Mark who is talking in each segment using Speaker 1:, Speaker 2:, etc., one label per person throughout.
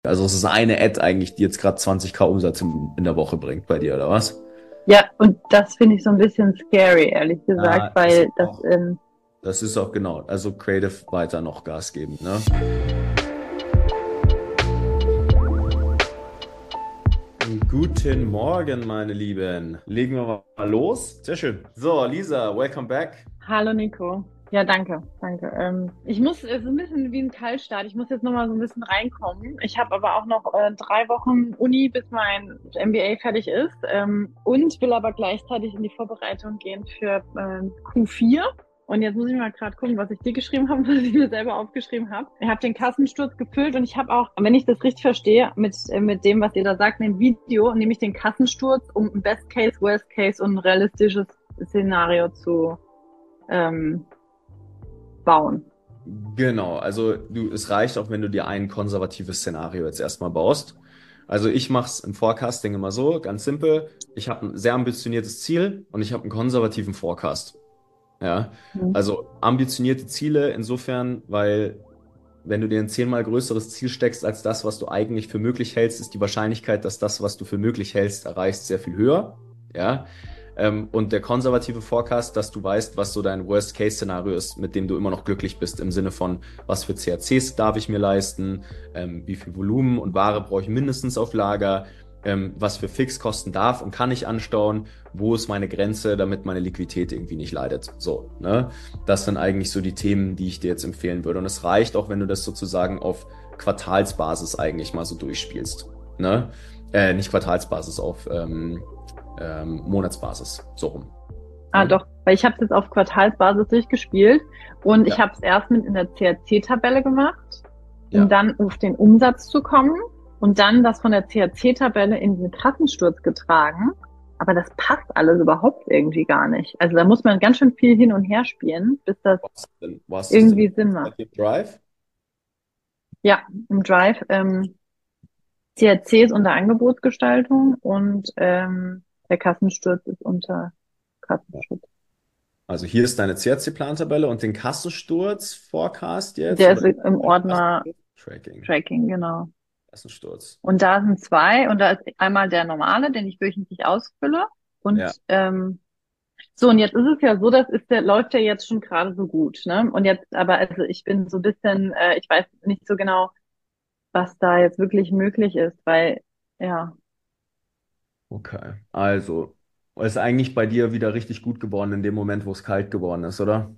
Speaker 1: Also es ist eine Ad eigentlich, die jetzt gerade 20k Umsatz in der Woche bringt bei dir, oder was?
Speaker 2: Ja, und das finde ich so ein bisschen scary, ehrlich gesagt,
Speaker 1: Ja,
Speaker 2: weil das,
Speaker 1: das ist auch genau. Also Creative weiter noch Gas geben, ne? Guten Morgen, meine Lieben. Legen wir mal los. Sehr schön. So, Lisa, welcome back.
Speaker 2: hallo Nico. Ja, danke, danke. Ich muss, es ist ein bisschen wie ein Kaltstart. Ich muss jetzt nochmal so ein bisschen reinkommen. Ich habe aber auch noch 3 Wochen Uni, bis mein MBA fertig ist. Und will aber gleichzeitig in die Vorbereitung gehen für Q4. Und jetzt muss ich mal gerade gucken, was ich dir geschrieben habe, was ich mir selber aufgeschrieben habe. Ich habe den Kassensturz gefüllt und ich habe auch, wenn ich das richtig verstehe, mit dem, was ihr da sagt, in dem Video, nehme ich den Kassensturz, um ein Best Case, Worst Case und ein realistisches Szenario zu ähm, bauen.
Speaker 1: Genau, also es reicht auch, wenn du dir ein konservatives Szenario jetzt erstmal baust. Also ich mache es im Forecasting immer so, ganz simpel. Ich habe ein sehr ambitioniertes Ziel und ich habe einen konservativen Forecast. Ja,
Speaker 2: Mhm.
Speaker 1: also ambitionierte Ziele insofern, weil wenn du dir ein zehnmal größeres Ziel steckst als das, was du eigentlich für möglich hältst, ist die Wahrscheinlichkeit, dass das, was du für möglich hältst, erreichst, sehr viel höher. Ja. Und der konservative Forecast, dass du weißt, was so dein Worst-Case-Szenario ist, mit dem du immer noch glücklich bist, im Sinne von, was für CACs darf ich mir leisten, wie viel Volumen und Ware brauche ich mindestens auf Lager, was für Fixkosten darf und kann ich anstauen, wo ist meine Grenze, damit meine Liquidität irgendwie nicht leidet. So, ne? Das sind eigentlich so die Themen, die ich dir jetzt empfehlen würde. Und es reicht auch, wenn du das sozusagen auf Quartalsbasis eigentlich mal so durchspielst. Ne? Nicht Quartalsbasis, auf Monatsbasis. So rum.
Speaker 2: Ah,
Speaker 1: Ne?
Speaker 2: doch, weil ich habe es jetzt auf Quartalsbasis durchgespielt und ich
Speaker 1: Ja,
Speaker 2: habe es erst mit in der CAC-Tabelle gemacht, um
Speaker 1: ja.
Speaker 2: dann auf den Umsatz zu kommen und dann das von der CAC-Tabelle in den Kassensturz getragen. Aber das passt alles überhaupt irgendwie gar nicht. Also da muss man ganz schön viel hin und her spielen, bis das
Speaker 1: Wo hast du es denn
Speaker 2: irgendwie Sinn
Speaker 1: bei
Speaker 2: macht.
Speaker 1: dir im Drive?
Speaker 2: Ja, im Drive. CAC ist unter Angebotsgestaltung und der Kassensturz ist unter
Speaker 1: Ja.
Speaker 2: Kassenschutz.
Speaker 1: Also hier ist deine CRC-Plantabelle und den Kassensturz Forecast jetzt
Speaker 2: Der
Speaker 1: oder
Speaker 2: ist im Ordner
Speaker 1: Tracking.
Speaker 2: Tracking, genau.
Speaker 1: Kassensturz.
Speaker 2: Und da sind zwei und da ist einmal der normale, den ich wöchentlich ausfülle. Und
Speaker 1: Ja.
Speaker 2: so, und jetzt ist es ja so, läuft ja jetzt schon gerade so gut, ne? Und jetzt, aber also ich bin so ein bisschen, ich weiß nicht so genau, was da jetzt wirklich möglich ist, weil, ja,
Speaker 1: Okay. Also, ist eigentlich bei dir wieder richtig gut geworden in dem Moment, wo es kalt geworden ist, oder?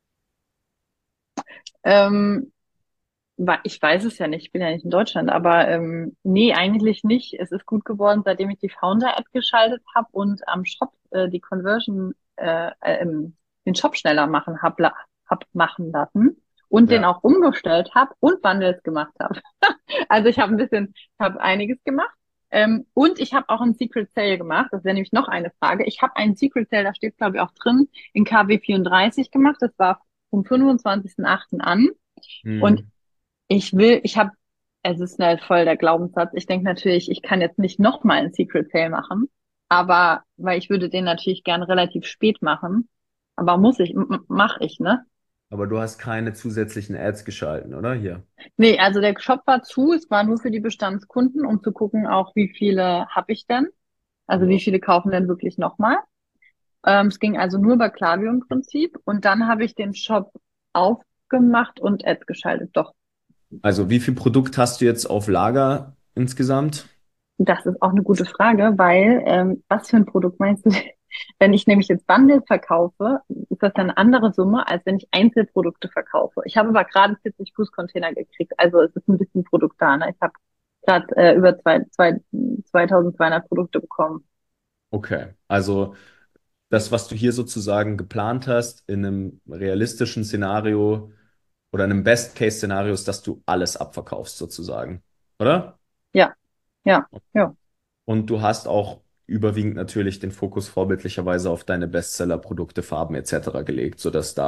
Speaker 2: ähm, ich weiß es ja nicht, ich bin ja nicht in Deutschland, aber nee, eigentlich nicht. Es ist gut geworden, seitdem ich die Founder-App geschaltet habe und am Shop die Conversion, den Shop schneller hab machen lassen und den
Speaker 1: Ja.
Speaker 2: auch umgestellt habe und Bundles gemacht habe. Also ich habe einiges gemacht. Und ich habe auch einen Secret Sale gemacht. Das wäre nämlich noch eine Frage. Ich habe einen Secret Sale, da steht glaube ich auch drin, in KW 34 gemacht. Das war vom 25.08. an. Und
Speaker 1: Hm.
Speaker 2: ich habe, es ist halt voll der Glaubenssatz. Ich denke natürlich, ich kann jetzt nicht nochmal einen Secret Sale machen, aber weil ich würde den natürlich gern relativ spät machen. Aber mache ich, ne?
Speaker 1: Aber du hast keine zusätzlichen Ads geschalten, oder? Hier.
Speaker 2: Nee, also der Shop war zu, es war nur für die Bestandskunden, um zu gucken auch, wie viele habe ich denn? Also wie
Speaker 1: Ja.
Speaker 2: viele kaufen denn wirklich nochmal? Es ging also nur über Klaviyo im Prinzip und dann habe ich den Shop aufgemacht und Ads geschaltet. Doch.
Speaker 1: Also, wie viel Produkt hast du jetzt auf Lager insgesamt?
Speaker 2: Das ist auch eine gute Frage, weil was für ein Produkt meinst du? Wenn ich nämlich jetzt Bundle verkaufe, ist das ja eine andere Summe, als wenn ich Einzelprodukte verkaufe. Ich habe aber gerade 40 Fuß-Container gekriegt, also es ist ein bisschen Produkt da. Ne? Ich habe gerade über 2200 Produkte bekommen.
Speaker 1: Okay. Also, das, was du hier sozusagen geplant hast, in einem realistischen Szenario oder einem Best-Case-Szenario ist, dass du alles abverkaufst, sozusagen. Oder?
Speaker 2: Ja, ja, ja,
Speaker 1: Und du hast auch überwiegend natürlich den Fokus vorbildlicherweise auf deine Bestseller-Produkte, Farben etc. gelegt,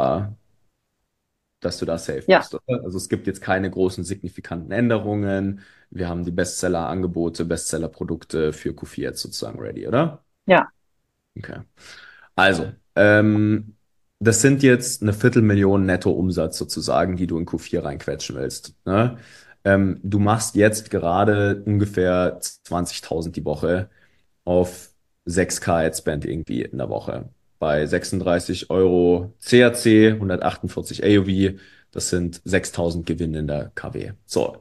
Speaker 1: dass du da safe
Speaker 2: ja,
Speaker 1: bist, oder? Also es gibt jetzt keine großen signifikanten Änderungen. Wir haben die Bestseller-Angebote, Bestseller-Produkte für Q4 jetzt sozusagen ready, oder?
Speaker 2: ja,
Speaker 1: Okay. Also, das sind jetzt eine Viertelmillion Netto-Umsatz sozusagen, die du in Q4 reinquetschen willst. Ne? Du machst jetzt gerade ungefähr 20.000 die Woche auf 6K Adspend irgendwie in der Woche. Bei 36 Euro CAC, 148 AOV, das sind 6.000 Gewinn in der KW. So,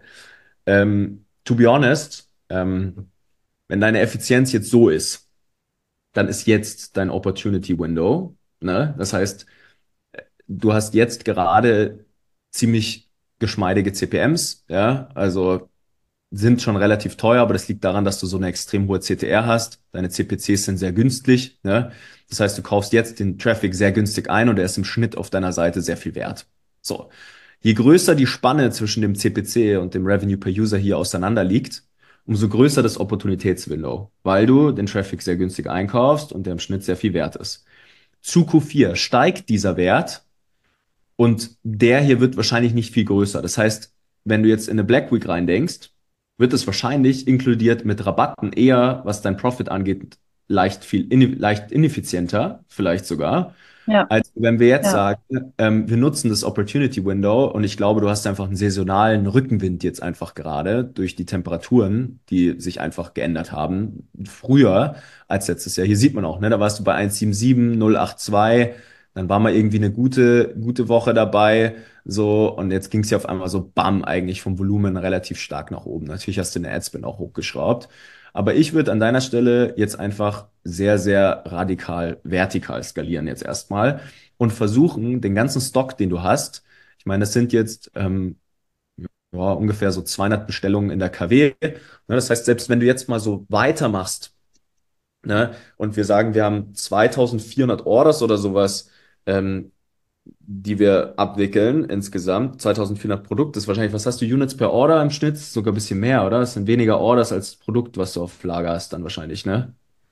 Speaker 1: to be honest, wenn deine Effizienz jetzt so ist, dann ist jetzt dein Opportunity Window. Ne? Das heißt, du hast jetzt gerade ziemlich geschmeidige CPMs, ja, also sind schon relativ teuer, aber das liegt daran, dass du so eine extrem hohe CTR hast. Deine CPCs sind sehr günstig, ne? Das heißt, du kaufst jetzt den Traffic sehr günstig ein und er ist im Schnitt auf deiner Seite sehr viel wert. So. Je größer die Spanne zwischen dem CPC und dem Revenue per User hier auseinander liegt, umso größer das Opportunitätswindow, weil du den Traffic sehr günstig einkaufst und der im Schnitt sehr viel wert ist. Zu Q4 steigt dieser Wert und der hier wird wahrscheinlich nicht viel größer. Das heißt, wenn du jetzt in eine Black Week reindenkst, wird es wahrscheinlich inkludiert mit Rabatten eher, was dein Profit angeht, leicht ineffizienter, vielleicht sogar,
Speaker 2: Ja,
Speaker 1: als wenn wir jetzt
Speaker 2: ja.
Speaker 1: sagen, wir nutzen das Opportunity Window und ich glaube, du hast einfach einen saisonalen Rückenwind jetzt einfach gerade durch die Temperaturen, die sich einfach geändert haben. Früher als letztes Jahr. Hier sieht man auch, ne, da warst du bei 1,77, 0,82, dann war mal irgendwie eine gute Woche dabei, so, und jetzt ging es ja auf einmal so bam, eigentlich vom Volumen relativ stark nach oben. Natürlich hast du den Adspend auch hochgeschraubt. Aber ich würde an deiner Stelle jetzt einfach sehr, sehr radikal vertikal skalieren jetzt erstmal und versuchen, den ganzen Stock, den du hast, ich meine, das sind jetzt ja, ungefähr so 200 Bestellungen in der KW. Ne, das heißt, selbst wenn du jetzt mal so weitermachst, ne, und wir sagen, wir haben 2400 Orders oder sowas, die wir abwickeln insgesamt, 2400 Produkte, das ist wahrscheinlich, was hast du, Units per Order im Schnitt? Sogar ein bisschen mehr, oder? Das sind weniger Orders als Produkt, was du auf Lager hast dann wahrscheinlich, ne?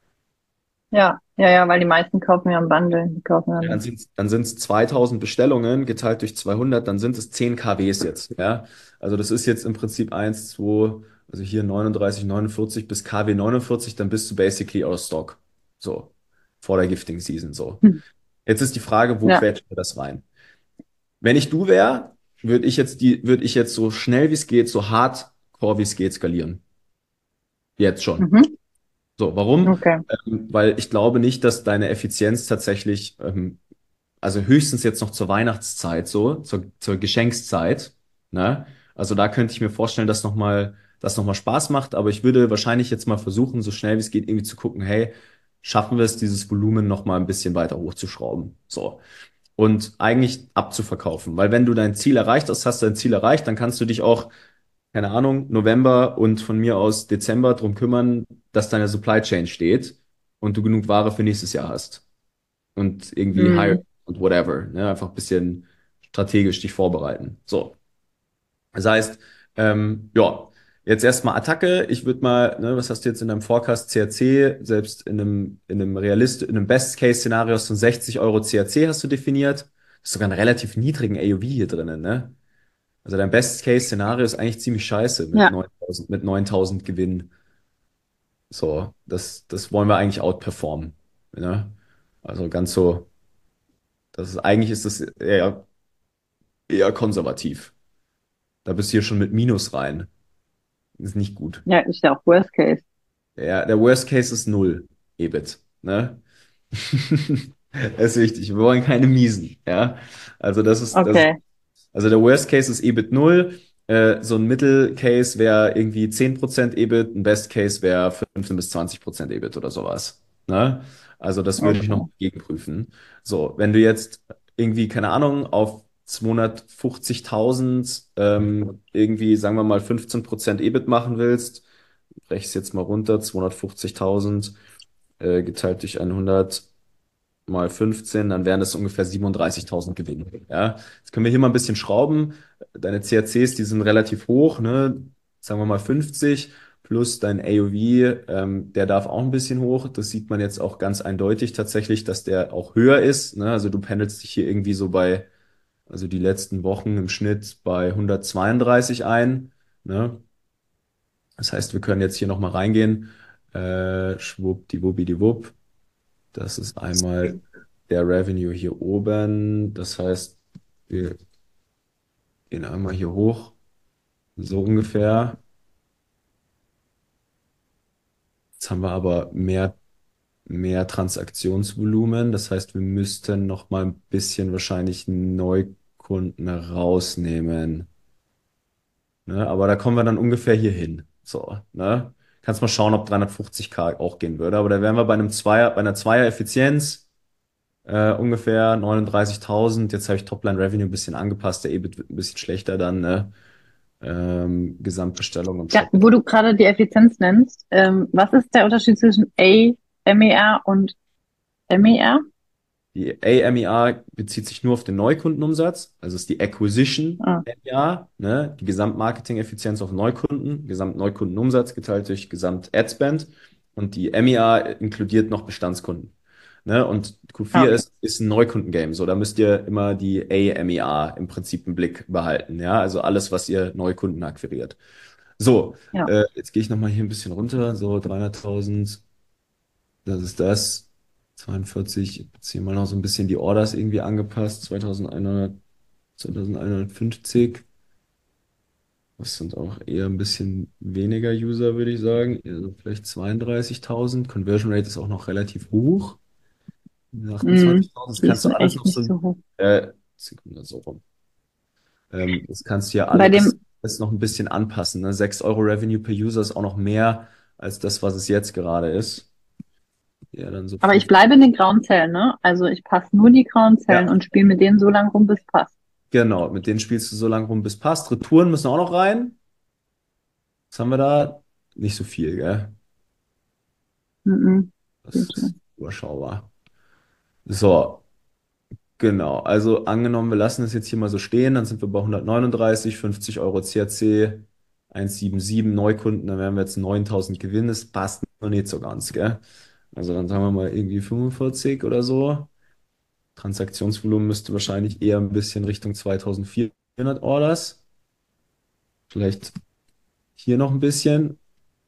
Speaker 2: Ja, ja, ja, weil die meisten kaufen ja im Bundle. Die kaufen ja
Speaker 1: Ja,
Speaker 2: nicht.
Speaker 1: dann sind's 2000 Bestellungen geteilt durch 200, dann sind es 10 KWs jetzt. Ja? Also das ist jetzt im Prinzip 1, 2, also hier 39, 49 bis KW 49, dann bist du basically out of stock. So, vor der Gifting Season so.
Speaker 2: Hm.
Speaker 1: Jetzt ist die Frage, wo
Speaker 2: Ja.
Speaker 1: quetscht wir das rein? Wenn ich du wäre, würde ich jetzt so schnell wie es geht, so hardcore wie es geht skalieren. Jetzt schon.
Speaker 2: Mhm.
Speaker 1: So, warum?
Speaker 2: Okay.
Speaker 1: Weil ich glaube nicht, dass deine Effizienz tatsächlich also höchstens jetzt noch zur Weihnachtszeit so, zur Geschenkszeit, ne? Also da könnte ich mir vorstellen, dass das nochmal Spaß macht, aber ich würde wahrscheinlich jetzt mal versuchen, so schnell wie es geht, irgendwie zu gucken, hey, schaffen wir es, dieses Volumen nochmal ein bisschen weiter hochzuschrauben, so. Und eigentlich abzuverkaufen, weil wenn du dein Ziel erreicht hast, hast du dein Ziel erreicht, dann kannst du dich auch, keine Ahnung, November und von mir aus Dezember drum kümmern, dass deine Supply Chain steht und du genug Ware für nächstes Jahr hast und irgendwie hire
Speaker 2: Hm.
Speaker 1: und whatever. Ne? Einfach ein bisschen strategisch dich vorbereiten. So. Das heißt, ja, jetzt erstmal Attacke. Ich würde mal, ne, was hast du jetzt in deinem Forecast CAC? Selbst in einem Best-Case-Szenario hast du 60 Euro CAC hast du definiert. Das ist sogar einen relativ niedrigen AOV hier drinnen, ne? Also dein Best-Case-Szenario ist eigentlich ziemlich scheiße
Speaker 2: Ja.
Speaker 1: mit 9.000 Gewinn. So, das wollen wir eigentlich outperformen. Ne? Also ganz so, eigentlich ist das eher konservativ. Da bist du hier schon mit Minus rein. Ist nicht gut.
Speaker 2: Ja, ist ja auch Worst Case.
Speaker 1: Der Worst Case ist null, EBIT. Ne? Das ist wichtig. Wir wollen keine Miesen. Ja? Also
Speaker 2: Okay.
Speaker 1: also der Worst Case ist EBIT null. So ein Mittel Case wäre irgendwie 10% EBIT, ein Best Case wäre 15 bis 20% EBIT oder sowas. Ne? Also das würde ich noch
Speaker 2: Okay.
Speaker 1: gegenprüfen. So, wenn du jetzt irgendwie, keine Ahnung, auf 250.000 irgendwie, sagen wir mal, 15% EBIT machen willst, breche ich es jetzt mal runter, 250.000 geteilt durch 100 mal 15, dann wären das ungefähr 37.000 Gewinn. Ja, jetzt können wir hier mal ein bisschen schrauben. Deine CACs, die sind relativ hoch, ne? Sagen wir mal 50 plus dein AOV, der darf auch ein bisschen hoch. Das sieht man jetzt auch ganz eindeutig tatsächlich, dass der auch höher ist. Ne? Also du pendelst dich hier irgendwie so also die letzten Wochen im Schnitt bei 132 ein. Ne? Das heißt, wir können jetzt hier nochmal reingehen. Schwuppdiwuppidiwupp. Das ist einmal der Revenue hier oben. Das heißt, wir gehen einmal hier hoch. so ungefähr. Jetzt haben wir aber mehr Transaktionsvolumen. Das heißt, wir müssten noch mal ein bisschen wahrscheinlich Neukunden rausnehmen. Ne? Aber da kommen wir dann ungefähr hier hin. So, ne? Kannst mal schauen, ob 350k auch gehen würde. Aber da wären wir bei einer Zweier-Effizienz ungefähr 39.000. Jetzt habe ich Topline Revenue ein bisschen angepasst. Der EBIT wird ein bisschen schlechter dann, ne? Gesamtbestellung im
Speaker 2: Ja,
Speaker 1: Shop.
Speaker 2: wo du gerade die Effizienz nennst, was ist der Unterschied zwischen AMER und MER?
Speaker 1: Die AMER bezieht sich nur auf den Neukundenumsatz, also ist die Acquisition
Speaker 2: Ah,
Speaker 1: MER, ne? Die Gesamtmarketing-Effizienz auf Neukunden, Gesamtneukundenumsatz geteilt durch Gesamt-Ad-Spend und die MER inkludiert noch Bestandskunden. Ne? Und Q4
Speaker 2: okay.
Speaker 1: ist ein Neukundengame, so da müsst ihr immer die AMER im Prinzip im Blick behalten, ja, also alles, was ihr Neukunden akquiriert. So,
Speaker 2: Ja.
Speaker 1: jetzt gehe ich nochmal hier ein bisschen runter, so 300.000. Das ist das. 42, jetzt hier mal noch so ein bisschen die Orders irgendwie angepasst. 2100, 2150. Das sind auch eher ein bisschen weniger User, würde ich sagen. Eher so vielleicht 32.000. Conversion Rate ist auch noch relativ hoch.
Speaker 2: Mhm.
Speaker 1: 28.000. Das
Speaker 2: Die
Speaker 1: kannst
Speaker 2: ist
Speaker 1: du alles
Speaker 2: echt
Speaker 1: noch
Speaker 2: nicht
Speaker 1: so,
Speaker 2: so hoch.
Speaker 1: Sekunde, so rum. Das kannst du ja
Speaker 2: Bei
Speaker 1: alles noch ein bisschen anpassen. Ne? 6 Euro Revenue per User ist auch noch mehr als das, was es jetzt gerade ist. Ja, dann so
Speaker 2: aber ich
Speaker 1: 5.
Speaker 2: bleibe in den grauen Zellen, ne? Also ich passe nur die grauen Zellen
Speaker 1: Ja,
Speaker 2: und spiele mit denen so lange rum, bis es passt.
Speaker 1: genau, mit denen spielst du so lange rum, bis passt. Retouren müssen auch noch rein. Was haben wir da? Nicht so viel, gell?
Speaker 2: Mhm.
Speaker 1: Das
Speaker 2: Bitte.
Speaker 1: ist überschaubar. So, genau. Also angenommen, wir lassen es jetzt hier mal so stehen, dann sind wir bei 139, 50 Euro CAC, 177 Neukunden, dann wären wir jetzt 9.000 Gewinn. Das passt noch nicht so ganz, gell? Also dann sagen wir mal irgendwie 45 oder so. Transaktionsvolumen müsste wahrscheinlich eher ein bisschen Richtung 2.400 Orders. Vielleicht hier noch ein bisschen.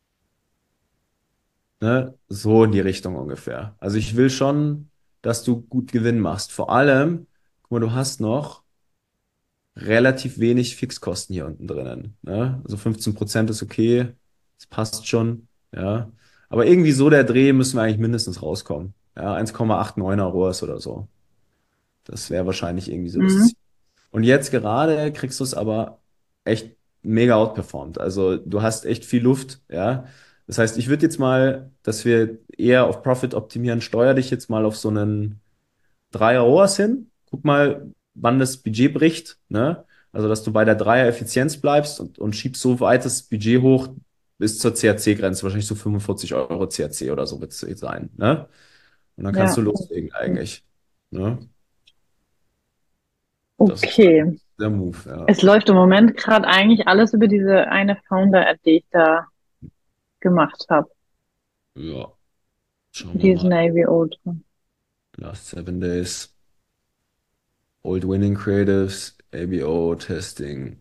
Speaker 1: Ne? So in die Richtung ungefähr. Also ich will schon, dass du gut Gewinn machst. Vor allem, guck mal, du hast noch relativ wenig Fixkosten hier unten drinnen. Ne? Also 15% ist okay, das passt schon. Ja. Aber irgendwie so der Dreh müssen wir eigentlich mindestens rauskommen. Ja, 1,89er ROAS oder so. Das wäre wahrscheinlich irgendwie so das
Speaker 2: Mhm.
Speaker 1: Ziel. Und jetzt gerade kriegst du es aber echt mega outperformed. Also du hast echt viel Luft, ja. Das heißt, ich würde jetzt mal, dass wir eher auf Profit optimieren, steuer dich jetzt mal auf so einen 3er ROAS hin. Guck mal, wann das Budget bricht, ne? Also, dass du bei der 3er Effizienz bleibst und schiebst so weit das Budget hoch bis zur CAC-Grenze, wahrscheinlich so 45 Euro CAC oder so wird es sein, ne? Und dann kannst
Speaker 2: Ja.
Speaker 1: du loslegen eigentlich, ne? Das ist
Speaker 2: Okay.
Speaker 1: der Move, ja.
Speaker 2: Es läuft im Moment gerade eigentlich alles über diese eine Founder-App, die ich da gemacht habe.
Speaker 1: Ja, schauen wir
Speaker 2: Die ist
Speaker 1: mal.
Speaker 2: Navy Ultra.
Speaker 1: Last 7 days. Old Winning Creatives, ABO Testing.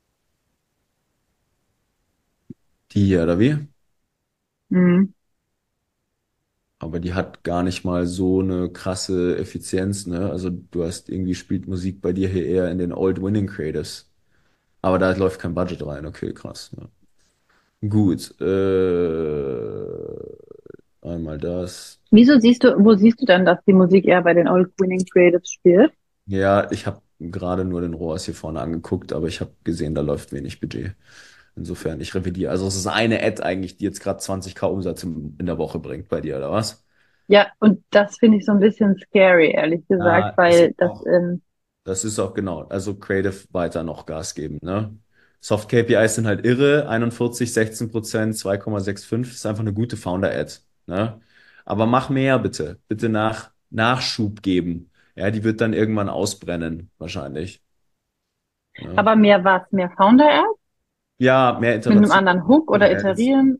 Speaker 1: Die hier, oder wie?
Speaker 2: Mhm.
Speaker 1: Aber die hat gar nicht mal so eine krasse Effizienz, ne? Also du hast irgendwie spielt Musik bei dir hier eher in den Old Winning Creatives. Aber da läuft kein Budget rein. Okay, krass. Ja. Gut. Einmal das.
Speaker 2: Wo siehst du denn, dass die Musik eher bei den Old Winning Creatives spielt?
Speaker 1: Ja, ich habe gerade nur den ROAS hier vorne angeguckt, aber ich habe gesehen, da läuft wenig Budget. Insofern, ich revidiere. Also es ist eine Ad eigentlich, die jetzt gerade 20k Umsatz in der Woche bringt bei dir, oder was?
Speaker 2: Ja, und das finde ich so ein bisschen scary, ehrlich gesagt,
Speaker 1: Ja,
Speaker 2: weil
Speaker 1: das ist auch genau. Also Creative weiter noch Gas geben, ne? Soft KPIs sind halt irre. 41, 16%, 2,65 ist einfach eine gute Founder-Ad, ne? Aber mach mehr bitte. Bitte Nachschub geben. Ja, die wird dann irgendwann ausbrennen, wahrscheinlich. Ne?
Speaker 2: aber mehr was, mehr Founder-App
Speaker 1: Ja, mehr
Speaker 2: mit einem
Speaker 1: Iteration,
Speaker 2: anderen Hook oder
Speaker 1: mehr Ads.
Speaker 2: iterieren.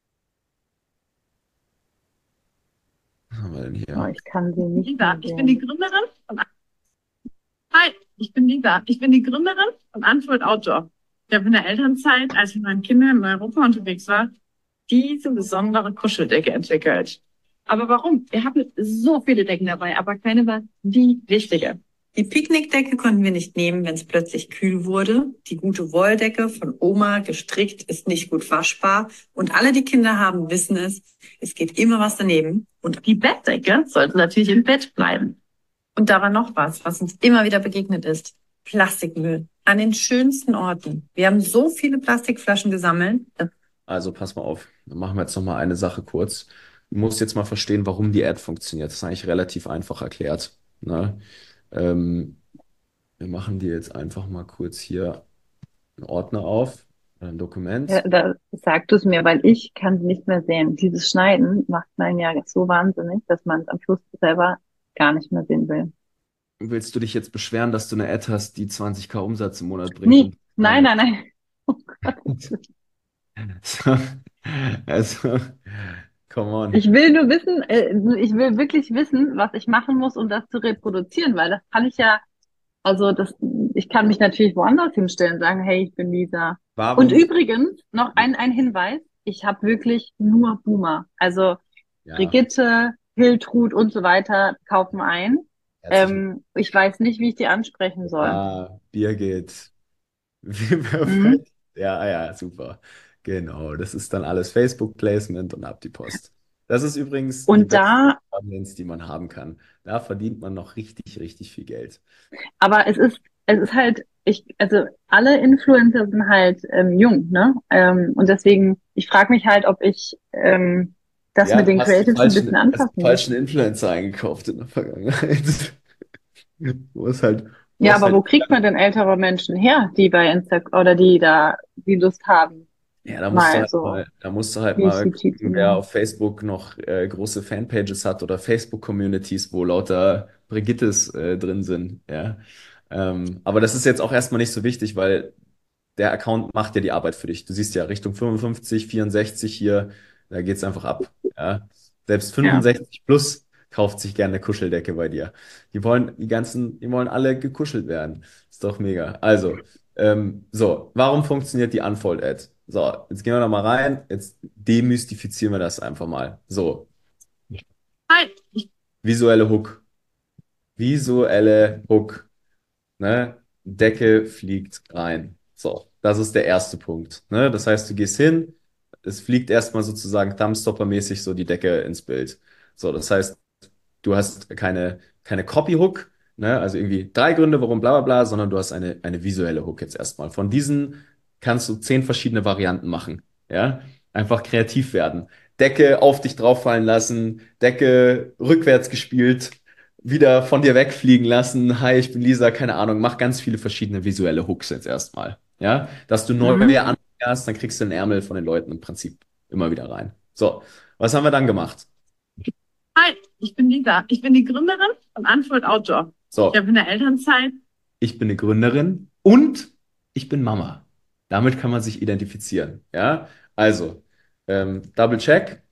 Speaker 1: Was haben wir denn
Speaker 2: Oh,
Speaker 1: hier?
Speaker 2: ich kann sie nicht
Speaker 3: Lisa,
Speaker 2: mehr
Speaker 3: ich bin die
Speaker 2: sehen.
Speaker 3: Gründerin von Hi, ich bin Lisa. Ich bin die Gründerin von Unfold Outdoor. Ich habe in der Elternzeit, als ich mit meinen Kindern in Europa unterwegs war, diese besondere Kuscheldecke entwickelt. Aber warum? Wir haben so viele Decken dabei, aber keine war die richtige.
Speaker 4: Die Picknickdecke konnten wir nicht nehmen, wenn es plötzlich kühl wurde. Die gute Wolldecke von Oma gestrickt ist nicht gut waschbar. Und alle, die Kinder haben, wissen es. Es geht immer was daneben. Und
Speaker 3: Die Bettdecke sollte natürlich im Bett bleiben.
Speaker 4: da war noch was uns immer wieder begegnet ist. Plastikmüll. An den schönsten Orten. Wir haben so viele Plastikflaschen gesammelt.
Speaker 1: Also pass mal auf. Dann machen wir jetzt noch mal eine Sache kurz. Du musst jetzt mal verstehen, warum die Ad funktioniert. Das ist eigentlich relativ einfach erklärt. Ne? Ähm, wir machen dir jetzt einfach mal kurz hier einen Ordner auf, ein
Speaker 2: Ja,
Speaker 1: Dokument.
Speaker 2: da sag du es mir, weil ich kann es nicht mehr sehen. Dieses Schneiden macht einen ja so wahnsinnig, dass man es am Schluss selber gar nicht mehr sehen will.
Speaker 1: Willst du dich jetzt beschweren, dass du eine Ad hast, die 20k Umsatz im Monat bringt
Speaker 2: Nie.
Speaker 1: und
Speaker 2: Nein, nein, nein. Oh Gott.
Speaker 1: so, also, come on.
Speaker 2: Ich will nur wissen, ich will wirklich wissen, was ich machen muss, um das zu reproduzieren, weil das kann ich ja, also das, ich kann mich natürlich woanders hinstellen und sagen, hey, ich bin Lisa. Und
Speaker 1: Warum?
Speaker 2: übrigens, noch ein Hinweis, ich habe wirklich nur Boomer. Also
Speaker 1: Ja,
Speaker 2: Brigitte, Hiltrud und so weiter kaufen ein.
Speaker 1: herzlichen
Speaker 2: Ich weiß nicht, wie ich die ansprechen soll.
Speaker 1: Birgit. Wie
Speaker 2: Mhm.
Speaker 1: perfekt. Ja, ja, super. Genau, das ist dann alles Facebook-Placement und ab die Post. Das ist übrigens die
Speaker 2: Und
Speaker 1: beste
Speaker 2: da,
Speaker 1: Audience, die man haben kann. Da verdient man noch richtig, richtig viel Geld.
Speaker 2: aber es ist halt, also alle Influencer sind halt jung, ne? Und deswegen, ich frage mich halt, ob ich das mit
Speaker 1: Ja,
Speaker 2: den Creatives ein bisschen
Speaker 1: hast die
Speaker 2: anpassen muss.
Speaker 1: falschen Influencer eingekauft in der Vergangenheit. Wo es halt, wo
Speaker 2: Ja,
Speaker 1: es
Speaker 2: aber
Speaker 1: halt
Speaker 2: wo kriegt man denn ältere Menschen her, die bei Instagram oder die da die Lust haben,
Speaker 1: Ja,
Speaker 2: mal so
Speaker 1: da musst du halt mal
Speaker 2: VCT zu
Speaker 1: gucken, wer
Speaker 2: machen?
Speaker 1: auf Facebook noch große Fanpages hat oder Facebook-Communities, wo lauter Brigittes drin sind. Ja. Aber das ist jetzt auch erstmal nicht so wichtig, weil der Account macht ja die Arbeit für dich. Du siehst ja Richtung 55, 64 hier, da geht's einfach ab. Ja. Selbst
Speaker 2: Ja.
Speaker 1: 65 plus kauft sich gerne eine Kuscheldecke bei dir. Die wollen alle gekuschelt werden. Ist doch mega. Also, so, warum funktioniert die Unfold-Ad? So, jetzt gehen wir da mal rein. Jetzt demystifizieren wir das einfach mal. So,
Speaker 3: Hi, ich
Speaker 1: visuelle Hook. Visuelle Hook. Ne? Decke fliegt rein. So, das ist der erste Punkt. Ne? Das heißt, du gehst hin, es fliegt erstmal sozusagen Thumbstopper-mäßig so die Decke ins Bild. So, das heißt, du hast keine Copy-Hook, ne? Also irgendwie drei Gründe, warum bla bla bla, sondern du hast eine visuelle Hook jetzt erstmal. Von diesen kannst du 10 verschiedene Varianten machen. Ja? Einfach kreativ werden. Decke auf dich drauffallen lassen, Decke rückwärts gespielt, wieder von dir wegfliegen lassen. Hi, ich bin Lisa, keine Ahnung. Mach ganz viele verschiedene visuelle Hooks jetzt erstmal. Ja, dass du neue
Speaker 2: Mhm.
Speaker 1: anfährst, dann kriegst du den Ärmel von den Leuten im Prinzip immer wieder rein. So, was haben wir dann gemacht?
Speaker 3: Hi, ich bin Lisa. Ich bin die Gründerin von Unfold Outdoor. Ich
Speaker 1: So,
Speaker 3: habe in der Elternzeit
Speaker 1: ich bin eine Gründerin und ich bin Mama. Damit kann man sich identifizieren. Ja, also, Double Check,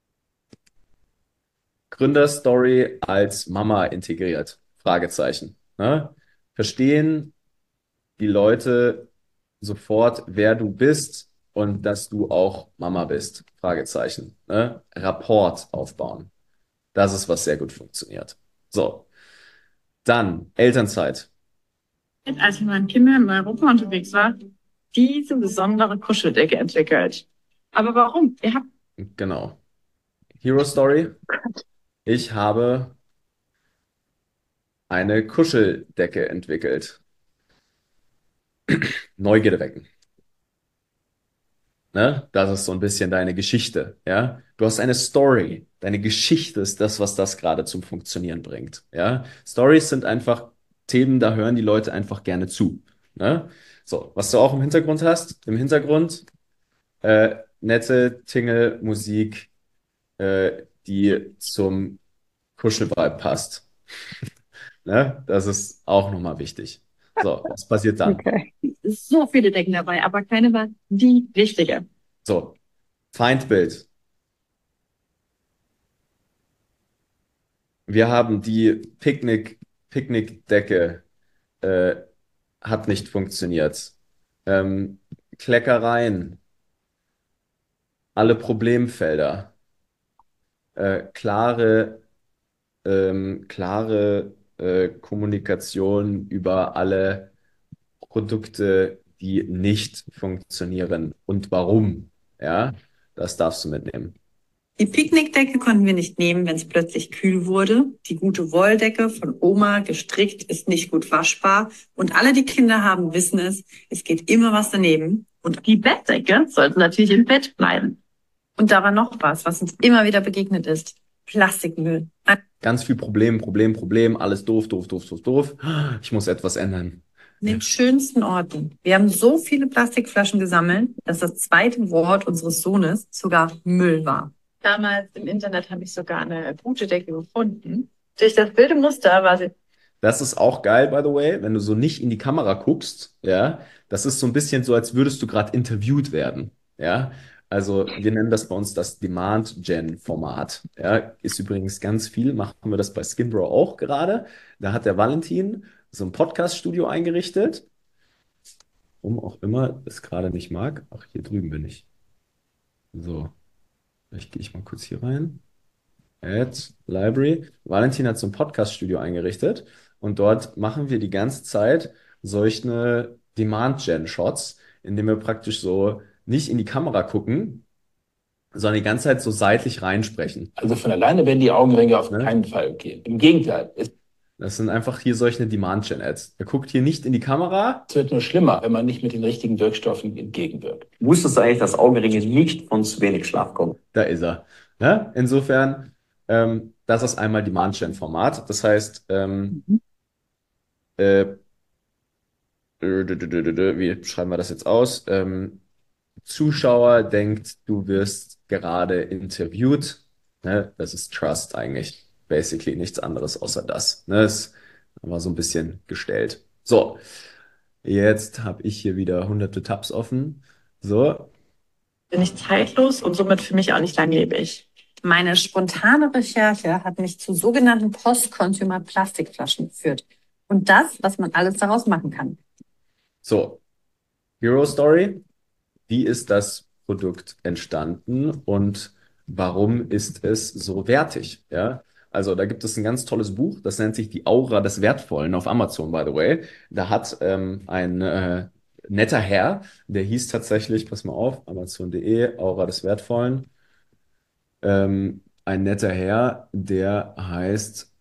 Speaker 1: Gründerstory als Mama integriert. Fragezeichen. Ne? Verstehen die Leute sofort, wer du bist und dass du auch Mama bist. Fragezeichen. Ne? Rapport aufbauen. Das ist, was sehr gut funktioniert. So, dann Elternzeit.
Speaker 3: als ich mit meinen Kindern in Europa unterwegs war, diese besondere Kuscheldecke entwickelt. Aber warum? Ihr habt
Speaker 1: Genau. Hero Story. Ich habe eine Kuscheldecke entwickelt. Neugierde wecken. Ne? Das ist so ein bisschen deine Geschichte, ja. Du hast eine Story. Deine Geschichte ist das, was das gerade zum Funktionieren bringt, ja. Stories sind einfach Themen, da hören die Leute einfach gerne zu, ne? So, was du auch im Hintergrund hast, im Hintergrund nette Tingle-Musik, die zum Kuschelvibe passt, ne? Das ist auch nochmal wichtig. So, was passiert dann?
Speaker 2: Okay.
Speaker 3: so viele Decken dabei, aber keine war die richtige.
Speaker 1: So, Feindbild. Wir haben die Picknickdecke, äh, hat nicht funktioniert. Kleckereien, alle Problemfelder, klare Kommunikation über alle Produkte, die nicht funktionieren und warum. Ja, das darfst du mitnehmen.
Speaker 4: Die Picknickdecke konnten wir nicht nehmen, wenn es plötzlich kühl wurde. Die gute Wolldecke von Oma gestrickt ist nicht gut waschbar. Und alle, die Kinder haben, wissen es. Es geht immer was daneben. Und
Speaker 3: Die Bettdecke sollte natürlich im Bett bleiben.
Speaker 4: da war noch was uns immer wieder begegnet ist. Plastikmüll.
Speaker 1: Ganz viel Problem, alles doof. Ich muss etwas ändern.
Speaker 4: An den schönsten Orten. Wir haben so viele Plastikflaschen gesammelt, dass das zweite Wort unseres Sohnes sogar Müll war.
Speaker 3: Damals im Internet habe ich sogar eine gute Decke gefunden. Durch das wilde Muster war sie.
Speaker 1: Das ist auch geil, by the way, wenn du so nicht in die Kamera guckst, ja. Das ist so ein bisschen so, als würdest du gerade interviewt werden, ja. Also wir nennen das bei uns das Demand-Gen-Format, ja. Ist übrigens ganz viel, machen wir das bei Skinbro auch gerade. Da hat der Valentin so ein Podcast-Studio eingerichtet, warum auch immer es gerade nicht mag. Ach, hier drüben bin ich. So, vielleicht gehe ich mal kurz hier rein. Add Library. Valentin hat so ein Podcast-Studio eingerichtet und dort machen wir die ganze Zeit solche Demand-Gen-Shots, indem wir praktisch so nicht in die Kamera gucken, sondern die ganze Zeit so seitlich reinsprechen.
Speaker 5: Also von alleine werden die Augenringe auf
Speaker 1: Ne?
Speaker 5: keinen Fall gehen. Im Gegenteil,
Speaker 1: Das sind einfach hier solche Demand-Gen-Ads. Er guckt hier nicht in die Kamera.
Speaker 5: es wird nur schlimmer, wenn man nicht mit den richtigen Wirkstoffen entgegenwirkt.
Speaker 6: Wusstest du eigentlich, dass Augenringe nicht von zu wenig Schlaf kommen?
Speaker 1: Da ist er. Ne? Insofern, das ist einmal Demand-Gen-Format. Das heißt, äh, wie schreiben wir das jetzt aus? Zuschauer denkt, du wirst gerade interviewt. Ne? Das ist Trust eigentlich. Basically nichts anderes außer das. Ne? Das war so ein bisschen gestellt. So, jetzt habe ich hier wieder hunderte Tabs offen. So,
Speaker 3: Bin ich zeitlos und somit für mich auch nicht langlebig.
Speaker 4: Meine spontane Recherche hat mich zu sogenannten Post-Consumer-Plastikflaschen geführt. Und das, was man alles daraus machen kann.
Speaker 1: so. Hero Story. Wie ist das Produkt entstanden und warum ist es so wertig? Ja, also da gibt es ein ganz tolles Buch, das nennt sich Die Aura des Wertvollen auf Amazon, by the way. Da hat ein netter Herr, der hieß tatsächlich, pass mal auf, Amazon.de, Aura des Wertvollen. Ein netter Herr, der heißt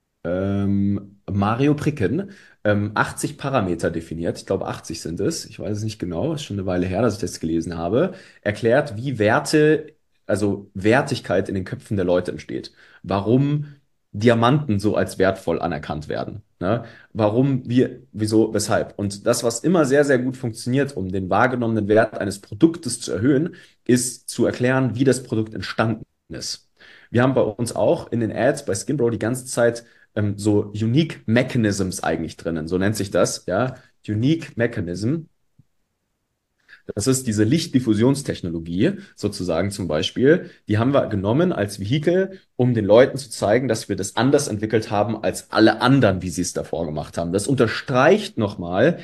Speaker 1: Mario Pricken, 80 Parameter definiert. Ich glaube, 80 sind es. Ich weiß es nicht genau. Ist schon eine Weile her, dass ich das gelesen habe. Erklärt, wie Werte, also Wertigkeit in den Köpfen der Leute entsteht. Warum Diamanten so als wertvoll anerkannt werden. Ne? Warum wir, wieso, weshalb. Und das, was immer sehr, sehr gut funktioniert, um den wahrgenommenen Wert eines Produktes zu erhöhen, ist zu erklären, wie das Produkt entstanden ist. Wir haben bei uns auch in den Ads bei Skinbro die ganze Zeit so Unique Mechanisms eigentlich drinnen. So nennt sich das, ja. Unique Mechanism. Das ist diese Lichtdiffusionstechnologie, sozusagen zum Beispiel. Die haben wir genommen als Vehikel, um den Leuten zu zeigen, dass wir das anders entwickelt haben als alle anderen, wie sie es davor gemacht haben. Das unterstreicht nochmal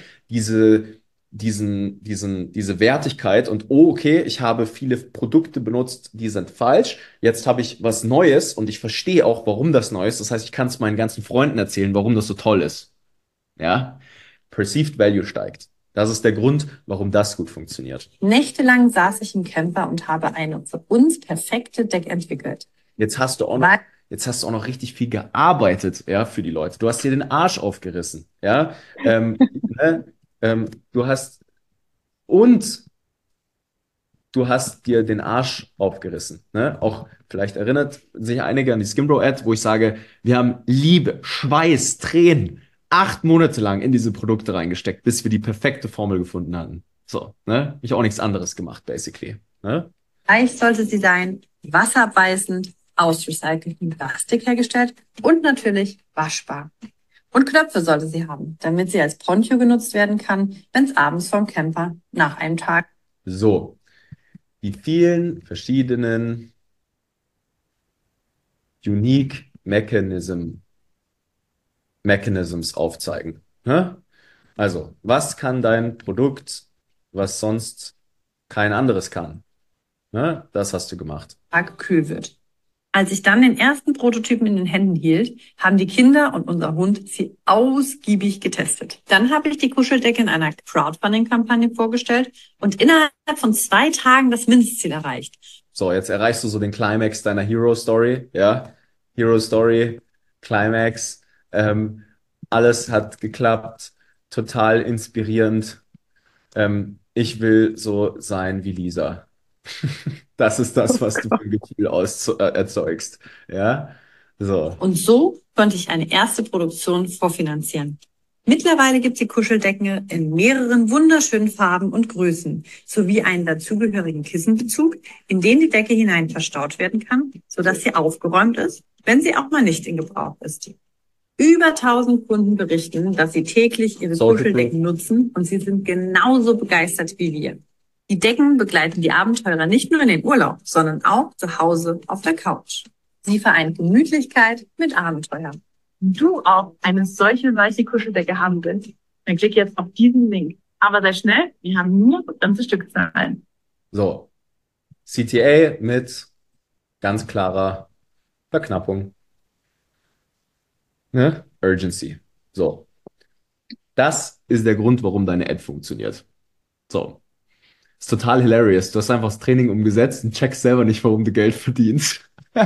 Speaker 1: diese Wertigkeit und, oh, okay, ich habe viele Produkte benutzt, die sind falsch. Jetzt habe ich was Neues und ich verstehe auch, warum das neu ist. Das heißt, ich kann es meinen ganzen Freunden erzählen, warum das so toll ist. Ja? Perceived Value steigt. Das ist der Grund, warum das gut funktioniert.
Speaker 4: Nächtelang saß ich im Camper und habe eine für uns perfekte Decke entwickelt.
Speaker 1: Jetzt hast du auch noch richtig viel gearbeitet, ja, für die Leute. Du hast dir den Arsch aufgerissen, ja. Ne? Du hast dir den Arsch aufgerissen. Ne? Auch vielleicht erinnert sich einige an die Skimbro-Ad, wo ich sage, wir haben Liebe, Schweiß, Tränen 8 Monate lang in diese Produkte reingesteckt, bis wir die perfekte Formel gefunden hatten. So, ne? Ich auch nichts anderes gemacht, basically. Ne?
Speaker 4: Leicht sollte sie sein, wasserabweisend, aus recyceltem Plastik hergestellt und natürlich waschbar. Und Knöpfe sollte sie haben, damit sie als Poncho genutzt werden kann, wenn es abends vom Camper nach einem Tag.
Speaker 1: So, die vielen verschiedenen Unique Mechanisms aufzeigen. Ne? Also, was kann dein Produkt, was sonst kein anderes kann? Ne? Das hast du gemacht.
Speaker 4: Kühl wird. Als ich dann den ersten Prototypen in den Händen hielt, haben die Kinder und unser Hund sie ausgiebig getestet. Dann habe ich die Kuscheldecke in einer Crowdfunding-Kampagne vorgestellt und innerhalb von 2 Tagen das Mindestziel erreicht.
Speaker 1: So, jetzt erreichst du so den Climax deiner Hero Story, ja? Hero Story, Climax, alles hat geklappt, total inspirierend. Ich will so sein wie Lisa. Das ist das, was du für ein Gefühl erzeugst, ja? So,
Speaker 4: Und so konnte ich eine erste Produktion vorfinanzieren. Mittlerweile gibt es die Kuscheldecken in mehreren wunderschönen Farben und Größen, sowie einen dazugehörigen Kissenbezug, in den die Decke hinein verstaut werden kann, sodass sie aufgeräumt ist, wenn sie auch mal nicht in Gebrauch ist. Über 1000 Kunden berichten, dass sie täglich ihre
Speaker 1: Social
Speaker 4: Kuscheldecken nutzen und sie sind genauso begeistert wie wir. Die Decken begleiten die Abenteurer nicht nur in den Urlaub, sondern auch zu Hause auf der Couch. Sie vereint Gemütlichkeit mit Abenteuer.
Speaker 3: Wenn du auch eine solche weiche Kuscheldecke haben willst, dann klick jetzt auf diesen Link. Aber sei schnell, wir haben nur begrenzte Stückzahlen.
Speaker 1: so. CTA mit ganz klarer Verknappung. Ne? Urgency. So. Das ist der Grund, warum deine Ad funktioniert. So. Ist total hilarious. Du hast einfach das Training umgesetzt und checkst selber nicht, warum du Geld verdienst.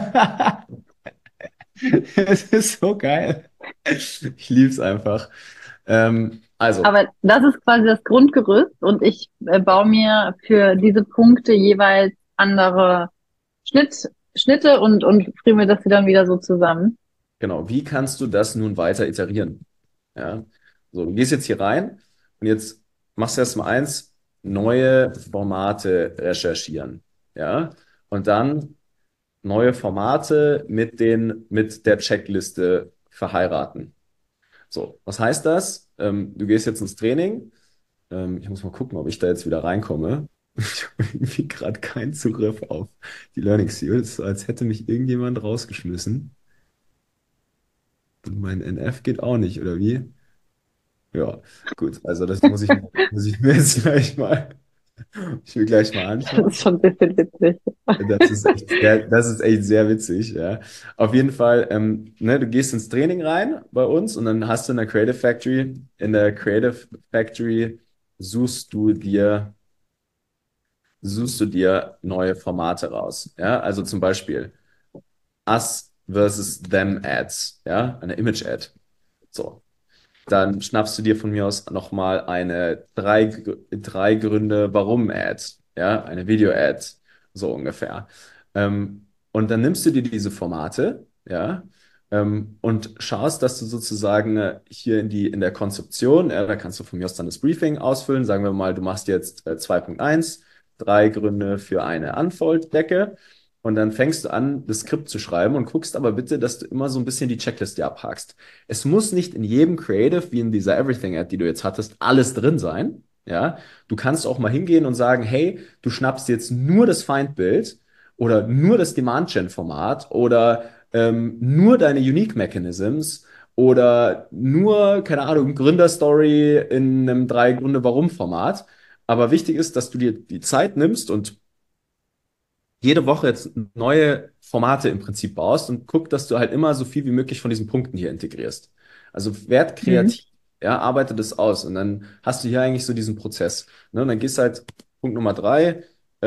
Speaker 1: Es ist so geil. Ich lieb's einfach. Also,
Speaker 2: Aber das ist quasi das Grundgerüst und ich baue mir für diese Punkte jeweils andere Schnitte und friere mir das dann wieder so zusammen.
Speaker 1: genau. Wie kannst du das nun weiter iterieren? Ja. So, du gehst jetzt hier rein und jetzt machst du erstmal eins, neue Formate recherchieren. Ja. Und dann neue Formate mit der Checkliste verheiraten. So, was heißt das? Du gehst jetzt ins Training. Ich muss mal gucken, ob ich da jetzt wieder reinkomme. Ich habe irgendwie gerade keinen Zugriff auf die Learning Seals, als hätte mich irgendjemand rausgeschmissen. Und mein NF geht auch nicht, oder wie? Ja, gut. Also das muss ich mir jetzt gleich mal
Speaker 2: Das
Speaker 1: anschauen.
Speaker 2: ist schon ein bisschen witzig.
Speaker 1: Das ist echt sehr witzig, ja. Auf jeden Fall, ne, du gehst ins Training rein bei uns und dann hast du in der Creative Factory suchst du dir neue Formate raus, ja. Also zum Beispiel Us versus Them Ads, ja, eine Image-Ad. So. Dann schnappst du dir von mir aus nochmal eine drei Gründe, warum Ad, ja, eine Video-Ad, so ungefähr. Und dann nimmst du dir diese Formate, ja, und schaust, dass du sozusagen hier in der Konzeption, da kannst du von mir aus dann das Briefing ausfüllen. Sagen wir mal, du machst jetzt 2.1, 3 Gründe für eine Unfold-Decke. Und dann fängst du an, das Skript zu schreiben und guckst aber bitte, dass du immer so ein bisschen die Checkliste abhakst. Es muss nicht in jedem Creative, wie in dieser Everything-Ad, die du jetzt hattest, alles drin sein. Ja, du kannst auch mal hingehen und sagen, hey, du schnappst jetzt nur das Feindbild oder nur das Demand-Gen-Format oder nur deine Unique Mechanisms oder nur, keine Ahnung, Gründerstory in einem 3 Gründe-Warum-Format. Aber wichtig ist, dass du dir die Zeit nimmst und jede Woche jetzt neue Formate im Prinzip baust und guck, dass du halt immer so viel wie möglich von diesen Punkten hier integrierst. Also werd kreativ, ja, arbeite das aus und dann hast du hier eigentlich so diesen Prozess. Ne? Und dann gehst halt Punkt Nummer 3,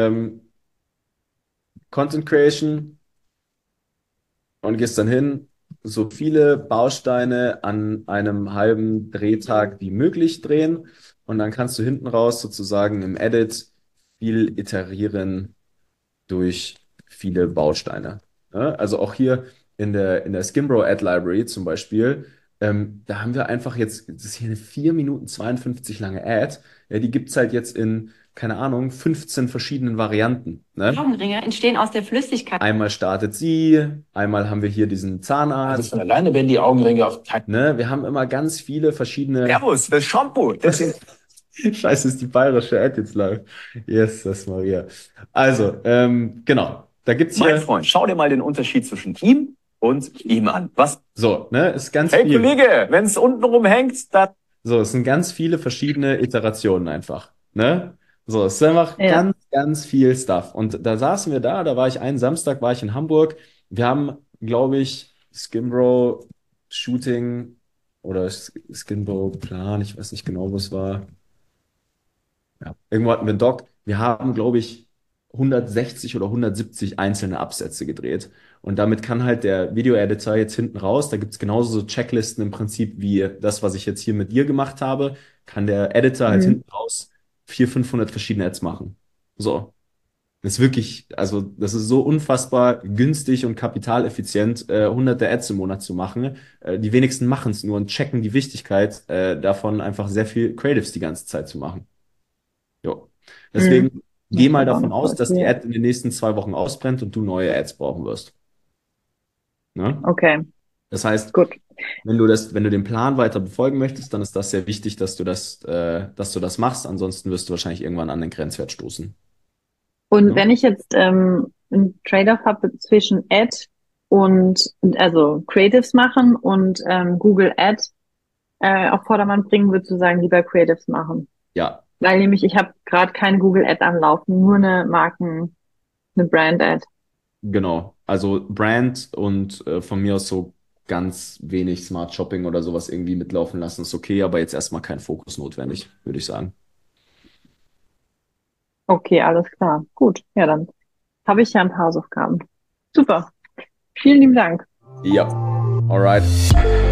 Speaker 1: Content Creation und gehst dann hin, so viele Bausteine an einem halben Drehtag wie möglich drehen und dann kannst du hinten raus sozusagen im Edit viel iterieren durch viele Bausteine. Ja, also auch hier in der Skimbro Ad Library zum Beispiel, da haben wir einfach jetzt, das ist hier eine 4 Minuten 52 lange Ad, ja, die gibt es halt jetzt in, keine Ahnung, 15 verschiedenen Varianten. Ne?
Speaker 4: Augenringe entstehen aus der Flüssigkeit.
Speaker 1: Einmal startet sie, einmal haben wir hier diesen Zahnarzt.
Speaker 5: Also von alleine werden die Augenringe auf keinen
Speaker 1: Ne? Wir haben immer ganz viele verschiedene.
Speaker 6: Servus, das Shampoo. Das ist
Speaker 1: Scheiße, ist die bayerische Ad jetzt live. Yes, das Maria. Also, genau. Da gibt's
Speaker 6: mein
Speaker 1: hier.
Speaker 6: Freund. Schau dir mal den Unterschied zwischen ihm und ihm an. Was?
Speaker 1: So, ne, ist ganz
Speaker 6: Hey
Speaker 1: viel.
Speaker 6: Kollege, wenn es unten rumhängt, dann
Speaker 1: So, es sind ganz viele verschiedene Iterationen einfach. Ne? So, es ist einfach
Speaker 2: Ja.
Speaker 1: ganz, ganz viel Stuff. Und da saßen wir da war ich einen Samstag, war ich in Hamburg. Wir haben, glaube ich, Skinbro Shooting oder Skinbro Plan, ich weiß nicht genau, wo es war. Ja, irgendwo hatten wir einen Doc. Wir haben, glaube ich, 160 oder 170 einzelne Absätze gedreht. Und damit kann halt der Video-Editor jetzt hinten raus, da gibt es genauso so Checklisten im Prinzip wie das, was ich jetzt hier mit dir gemacht habe, kann der Editor halt
Speaker 2: Mhm.
Speaker 1: hinten raus 400, 500 verschiedene Ads machen. So. Das ist wirklich, also das ist so unfassbar günstig und kapitaleffizient, hunderte Ads im Monat zu machen. Die wenigsten machen es nur und checken die Wichtigkeit, davon einfach sehr viel Creatives die ganze Zeit zu machen. Jo.
Speaker 2: Mhm.
Speaker 1: Deswegen
Speaker 2: Das
Speaker 1: geh
Speaker 2: ist
Speaker 1: mal
Speaker 2: aber auch
Speaker 1: davon
Speaker 2: noch
Speaker 1: aus,
Speaker 2: voll
Speaker 1: dass die
Speaker 2: viel.
Speaker 1: Ad in den nächsten 2 Wochen ausbrennt und du neue Ads brauchen wirst. Ne?
Speaker 2: Okay,
Speaker 1: Das heißt,
Speaker 2: gut.
Speaker 1: wenn du den Plan weiter befolgen möchtest, dann ist das sehr wichtig, dass du das machst. Ansonsten wirst du wahrscheinlich irgendwann an den Grenzwert stoßen.
Speaker 2: Und
Speaker 1: Ne?
Speaker 2: wenn ich jetzt einen Trade-off habe zwischen Ad und also Creatives machen und Google Ad auf Vordermann bringen, würdest du sagen, lieber Creatives machen?
Speaker 1: Ja,
Speaker 2: Weil nämlich ich habe gerade keine Google Ad anlaufen, nur eine Brand Ad.
Speaker 1: genau. Also Brand und von mir aus so ganz wenig Smart Shopping oder sowas irgendwie mitlaufen lassen ist okay, aber jetzt erstmal kein Fokus notwendig, würde ich sagen.
Speaker 2: Okay, alles klar. Gut, ja, dann habe ich ja ein paar Hausaufgaben. Super. Vielen lieben Dank.
Speaker 1: Ja, alright.